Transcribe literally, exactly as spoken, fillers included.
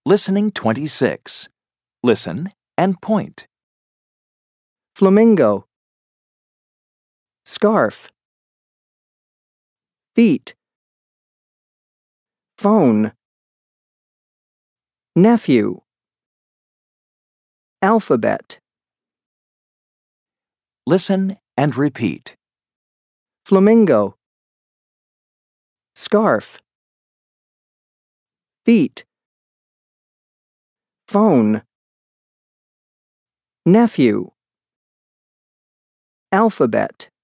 Listening twenty-six. Listen and point. Flamingo. Scarf. Feet. Phone. Nephew. Alphabet. Listen and repeat. Flamingo. Scarf. Feet. Phone. Nephew. Alphabet.